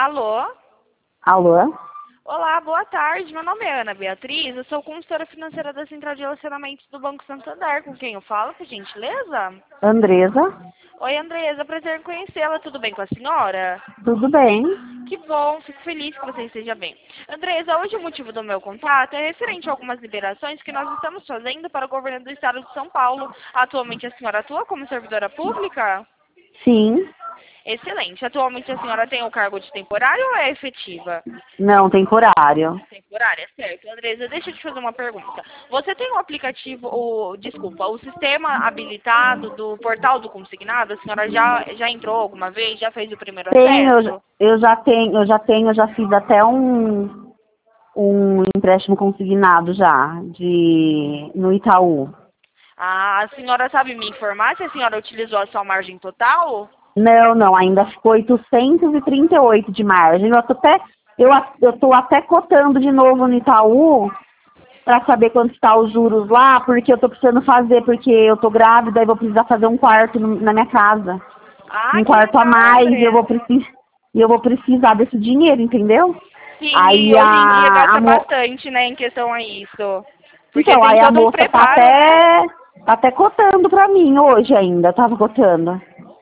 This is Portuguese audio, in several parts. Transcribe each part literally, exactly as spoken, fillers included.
Alô? Alô? Olá, boa tarde. Meu nome é Ana Beatriz, eu sou consultora financeira da Central de Relacionamentos do Banco Santander. Com quem eu falo, por gentileza? Andresa? Oi, Andresa, prazer em conhecê-la. Tudo bem com a senhora? Tudo bem? Que bom, fico feliz que você esteja bem. Andresa, hoje o motivo do meu contato é referente a algumas liberações que nós estamos fazendo para o governo do estado de São Paulo. Atualmente a senhora atua como servidora pública? Sim. Excelente. Atualmente a senhora tem o cargo de temporário ou é efetiva? Não, temporário. Temporária, certo. Andresa, deixa eu te fazer uma pergunta. Você tem o aplicativo, o, desculpa, o sistema habilitado do portal do consignado? A senhora já, já entrou alguma vez? Já fez o primeiro Tenho, eu, já- acesso? eu já tenho, eu já tenho, eu já fiz até um, um empréstimo consignado já, de, no Itaú. Ah, a senhora sabe me informar se a senhora utilizou a sua margem total? Não, não, ainda ficou oitocentos e trinta e oito de margem. Eu tô até, eu, a- eu tô até cotando de novo no Itaú para saber quanto está os juros lá, porque eu tô precisando fazer, porque eu tô grávida e vou precisar fazer um quarto no- na minha casa. Ah, Um que quarto a legal, mais, e eu vou Andresa. precisar, e eu vou precisar desse dinheiro, entendeu? Sim, e Aí hoje em dia a, a gasta mo... bastante, né, em questão a isso. Porque Então, tem aí a todo um moça tá preparo, né? até, tá até cotando pra mim hoje ainda, tava cotando.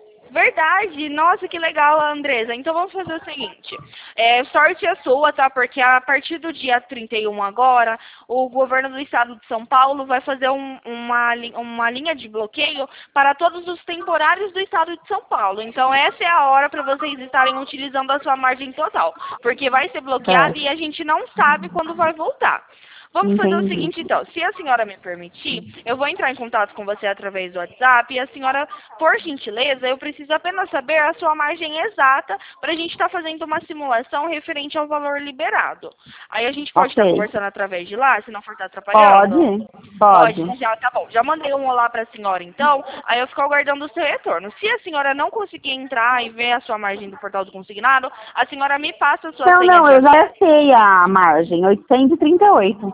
Verdade, nossa, que legal, Andresa. Então vamos fazer o seguinte, é, sorte é sua, tá? Porque a partir do dia trinta e um agora, o governo do estado de São Paulo vai fazer um- uma, li- uma linha de bloqueio para todos os temporários do estado de São Paulo. Então essa é a hora para vocês estarem utilizando a sua margem total, porque vai ser bloqueada e Certo, a gente não sabe quando vai voltar. Vamos fazer o entendi. seguinte, então. Se a senhora me permitir, eu vou entrar em contato com você através do WhatsApp e a senhora, por gentileza, eu preciso apenas saber a sua margem exata para a gente estar fazendo uma simulação referente ao valor liberado. Aí a gente pode estar Ok. conversando através de lá, se não for estar atrapalhando? Pode, Pode, pode. já tá bom. Já mandei um olá para a senhora, então. Aí eu fico aguardando o seu retorno. Se a senhora não conseguir entrar e ver a sua margem do portal do consignado, a senhora me passa a sua Não, senha não, de eu já acesso. sei a margem, oitocentos e trinta e oito.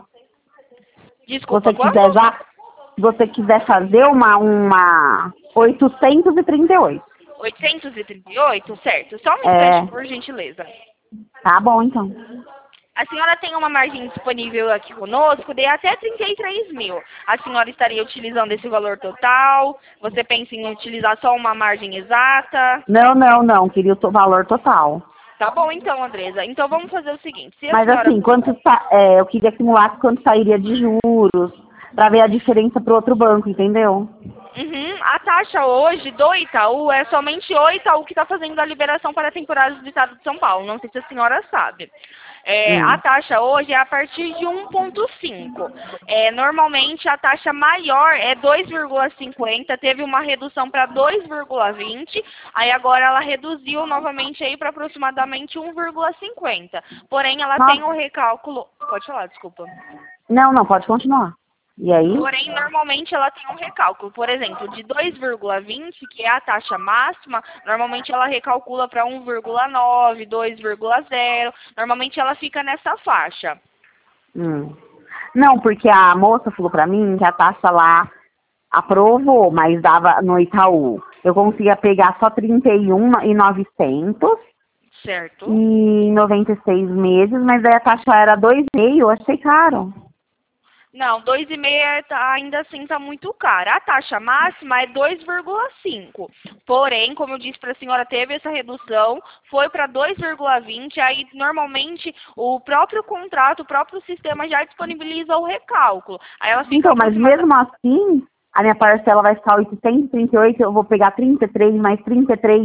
Se Desculpa, você quanto? quiser já, se você quiser fazer uma, uma oitocentos e trinta e oito. oitocentos e trinta e oito, certo. Só um instante, É, por gentileza. tá bom então. A senhora tem uma margem disponível aqui conosco de até trinta e três mil. A senhora estaria utilizando esse valor total? Você pensa em utilizar só uma margem exata? Não, não, não, queria o to- valor total. Tá bom então, Andresa. Então vamos fazer o seguinte. Se a Mas senhora... assim, quanto sa- é, eu queria acumular quanto sairia de juros, para ver a diferença para outro banco, entendeu? Uhum. A taxa hoje do Itaú é somente o Itaú que está fazendo a liberação para temporários do estado de São Paulo. Não sei se a senhora sabe. É, a Hum. taxa hoje é a partir de um vírgula cinco. É, normalmente a taxa maior é dois vírgula cinquenta, teve uma redução para dois vírgula vinte, aí agora ela reduziu novamente aí para aproximadamente um vírgula cinquenta. Porém, ela tem Nossa, o recálculo... Pode falar, desculpa. não, não, pode continuar. E aí? Porém, normalmente ela tem um recálculo. Por exemplo, de dois vírgula vinte, que é a taxa máxima, normalmente ela recalcula para um vírgula nove, dois vírgula zero. Normalmente ela fica nessa faixa. Hum. Não, porque a moça falou pra mim que a taxa lá aprovou, mas dava no Itaú. Eu conseguia pegar só trinta e um e novecentos Certo? e em noventa e seis meses, mas daí a taxa era dois e meio, eu achei caro. Não, dois vírgula cinco tá, ainda assim está muito caro. A taxa máxima é dois vírgula cinco. Porém, como eu disse para a senhora, teve essa redução, foi para dois vírgula vinte. Aí, normalmente, o próprio contrato, o próprio sistema já disponibiliza o recálculo. Aí ela fica Então, mas aproximada... mesmo assim, a minha parcela vai ficar oitocentos e trinta e oito, eu vou pegar trinta e três mais trinta e três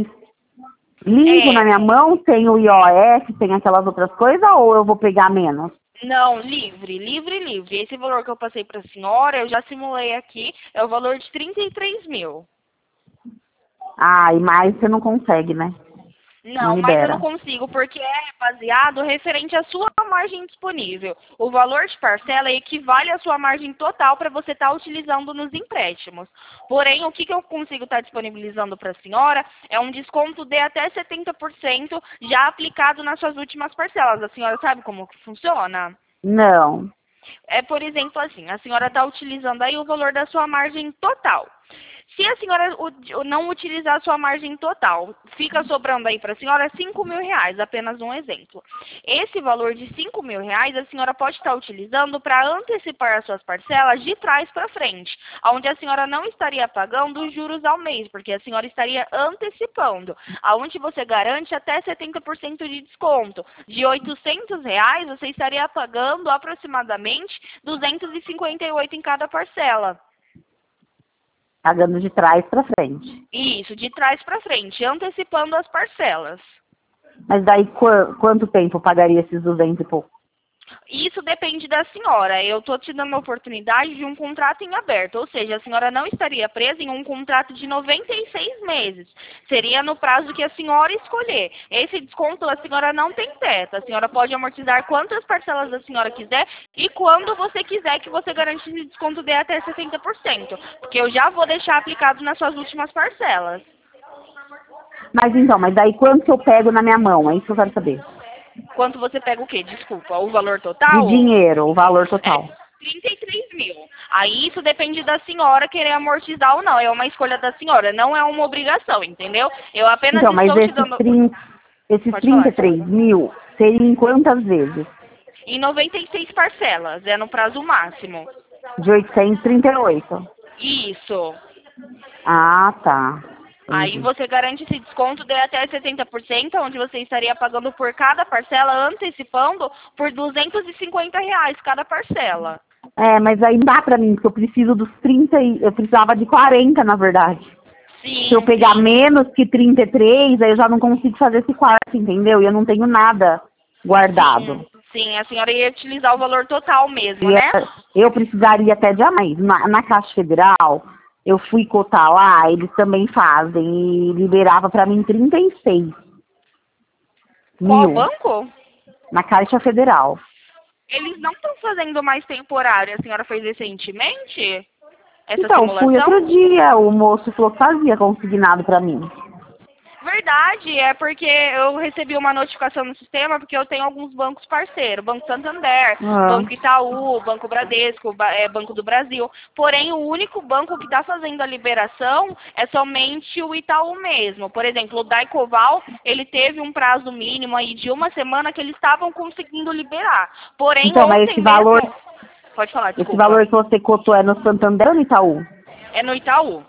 limpo na É, minha mão, sem o I O F, sem aquelas outras coisas, ou eu vou pegar menos? não, livre, livre, livre. Esse valor que eu passei para a senhora, eu já simulei aqui, é o valor de trinta e três mil. Ah, e mais você não consegue, né? Não Não, mas eu não libera. consigo, porque é baseado referente à sua margem disponível. O valor de parcela equivale à sua margem total para você estar utilizando nos empréstimos. Porém, o que, que eu consigo estar disponibilizando para a senhora é um desconto de até setenta por cento já aplicado nas suas últimas parcelas. A senhora sabe como que funciona? Não. É, por exemplo, assim, a senhora está utilizando aí o valor da sua margem total. Se a senhora u- não utilizar a sua margem total, fica sobrando aí para a senhora cinco mil reais, apenas um exemplo. Esse valor de cinco mil reais a senhora pode estar utilizando para antecipar as suas parcelas de trás para frente, onde a senhora não estaria pagando os juros ao mês, porque a senhora estaria antecipando, aonde você garante até setenta por cento de desconto. De oitocentos reais, você estaria pagando aproximadamente duzentos e cinquenta e oito em cada parcela. Pagando de trás para frente. Isso, de trás para frente, antecipando as parcelas. Mas daí qu quanto tempo eu pagaria esses duzentos e pouco? Isso depende da senhora. Eu estou te dando a oportunidade de um contrato em aberto, ou seja, a senhora não estaria presa em um contrato de noventa e seis meses. Seria no prazo que a senhora escolher. Esse desconto a senhora não tem teto. A senhora pode amortizar quantas parcelas a senhora quiser e quando você quiser que você garante esse desconto de até sessenta por cento. Porque eu já vou deixar aplicado nas suas últimas parcelas. Mas então, mas daí quanto eu pego na minha mão? É isso que eu quero saber. Quanto você pega o quê? Desculpa, o valor De total? dinheiro, o valor total. É trinta e três mil. Aí isso depende da senhora querer amortizar ou não. É uma escolha da senhora, não é uma obrigação, entendeu? Eu apenas Então, mas estou te esses, dando... trinta, esses Pode trinta falar. e três mil seriam em quantas vezes? Em noventa e seis parcelas, é no prazo máximo. De oitocentos e trinta e oito. Isso. Ah, tá. Aí Entendi. você garante esse desconto de até setenta por cento, onde você estaria pagando por cada parcela, antecipando por duzentos e cinquenta reais cada parcela. É, mas aí não dá pra mim, porque eu preciso dos trinta e... Eu precisava de quarenta, na verdade. Sim, Se eu pegar sim. menos que trinta e três, aí eu já não consigo fazer esse quarto, entendeu? E eu não tenho nada guardado. Sim, sim, a senhora ia utilizar o valor total mesmo, E né? é- eu precisaria até de a mais. Na, na Caixa Federal, eu fui cotar lá, eles também fazem, e liberava pra mim trinta e seis Qual mil banco? na Caixa Federal. Eles não estão fazendo mais temporário. A senhora fez recentemente essa Então, fui outro simulação? dia, o moço falou que fazia consignado pra mim. Verdade, é porque eu recebi uma notificação no sistema porque eu tenho alguns bancos parceiros, Banco Santander, Ah. Banco Itaú, Banco Bradesco, Ba- é, Banco do Brasil. Porém, o único banco que está fazendo a liberação é somente o Itaú mesmo. Por exemplo, o Daicoval, ele teve um prazo mínimo aí de uma semana que eles estavam conseguindo liberar. Porém, Então, mas esse ontem mesmo... valor, Pode falar, esse desculpa. valor que você cotou é no Santander ou no Itaú? É no Itaú.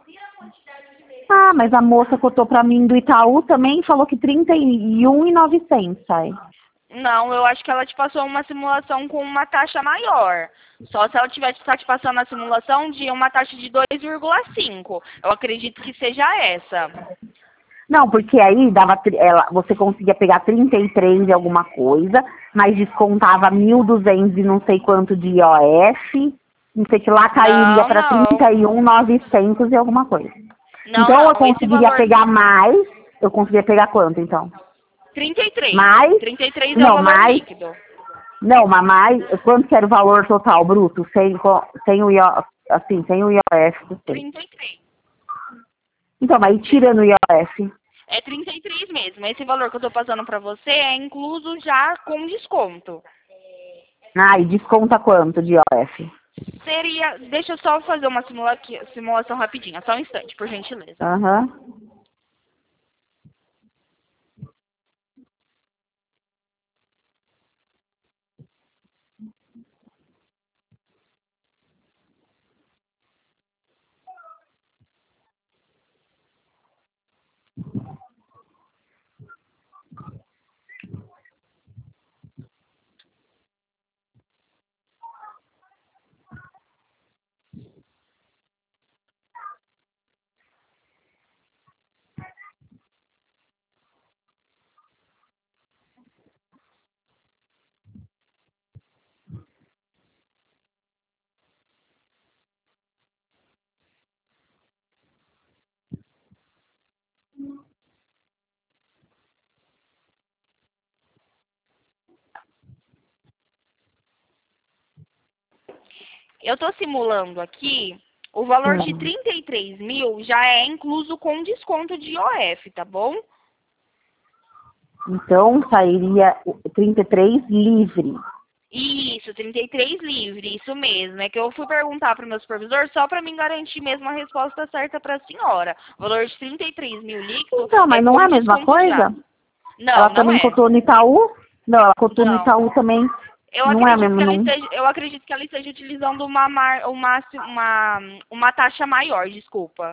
Ah, mas a moça cotou pra mim do Itaú também, falou que trinta e um mil e novecentos sai. Não, eu acho que ela te passou uma simulação com uma taxa maior. Só se ela tivesse te passando a simulação de uma taxa de dois vírgula cinco. Eu acredito que seja essa. Não, porque aí dava, tri- ela, você conseguia pegar trinta e três e alguma coisa, mas descontava mil e duzentos e não sei quanto de I O F, não sei que lá cairia Não, para não. trinta e um mil e novecentos e alguma coisa. Não, Então eu não. Esse conseguiria valor... pegar mais, eu conseguiria pegar quanto então? trinta e três. Mais? trinta e três é o Não, valor mais, líquido. não, mas mais, quanto que era o valor total bruto, sem, co- sem o I O, assim, sem o I O F? Sem. trinta e três. Então, mas tirando o I O F? É trinta e três mesmo. Esse valor que eu tô passando pra você é incluso já com desconto. Ah, e desconta quanto de I O F? Seria... Deixa eu só fazer uma simula... simulação rapidinha. Só um instante, por gentileza. Aham. Eu estou simulando aqui, o valor de Hum. trinta e três mil já é incluso com desconto de I O F, tá bom? Então, sairia trinta e três livre. Isso, trinta e três livre, isso mesmo. É que eu fui perguntar para o meu supervisor só para mim garantir mesmo a resposta certa para a senhora. O valor de trinta e três mil líquido Então, mas é não com é a mesma desconto já. coisa? Não, Ela não também é. cotou no Itaú? Não, ela cotou no Não. Itaú também. Eu Não é acredito mesmo, que ela não. esteja, eu acredito que ela esteja utilizando uma, mar, uma, uma, uma taxa maior, desculpa.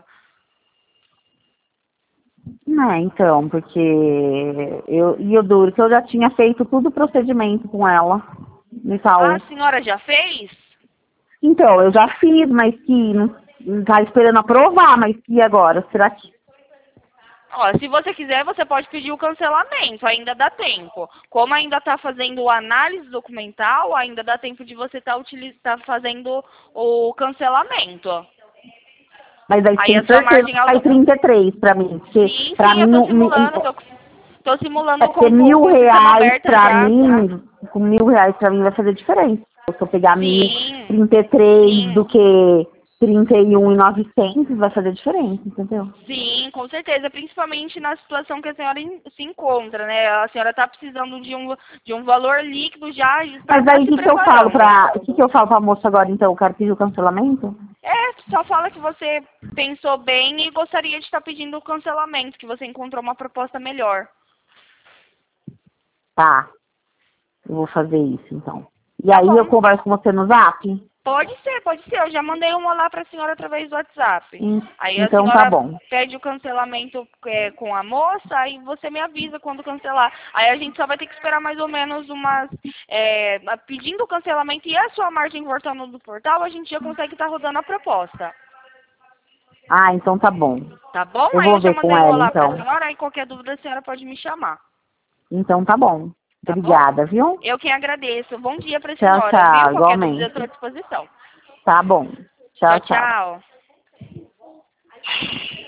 Não, então, porque eu, e eu duro que eu já tinha feito tudo o procedimento com ela no Ah, Itaú. a senhora já fez? Então, eu já fiz, mas que não, não tá esperando aprovar, mas e agora? Será que... Ó, se você quiser, você pode pedir o cancelamento, ainda dá tempo. Como ainda está fazendo análise documental, ainda dá tempo de você estar tá tá fazendo o cancelamento. Mas aí Aí tem a sua certeza margem que vai auto... trinta e três pra mim, porque Sim, pra sim, eu mim, tô o- mi- simulando, tô, tô simulando é com, porque com, mil com o sistema reais aberto pra já. mim, com mil reais pra mim vai fazer diferença. Se eu pegar mil, Sim, trinta e três do sim. que trinta e um e novecentos, vai fazer diferença, entendeu? Sim, com certeza, principalmente na situação que a senhora in- se encontra, né? A senhora está precisando de um, de um valor líquido já para Mas estar aí o se que, que eu falo preparando. pra. O que, que eu falo pra moça agora então? Eu quero pedir o cancelamento? É, só fala que você pensou bem e gostaria de estar pedindo o cancelamento, que você encontrou uma proposta melhor. Tá, eu vou fazer isso então. E Tá aí eu bom. converso com você no zap? Pode ser, pode ser. Eu já mandei uma lá para a senhora através do WhatsApp. Hum, Aí a Então tá senhora bom. pede o cancelamento é, com a moça, aí você me avisa quando cancelar. Aí a gente só vai ter que esperar mais ou menos umas... É, pedindo o cancelamento e a sua margem voltando do portal, a gente já consegue estar rodando a proposta. Ah, então tá bom. Tá bom? Eu Aí vou eu já ver com mandei um ela olá para a então. senhora, aí qualquer dúvida a senhora pode me chamar. Então tá bom. Tá bom? Obrigada, viu? Eu quem agradeço. Bom dia para a Tchau, senhora, viu? tchau. Qualquer dúvida eu Igualmente. estou à disposição. Tá bom. Tchau, Tchau, tchau. tchau.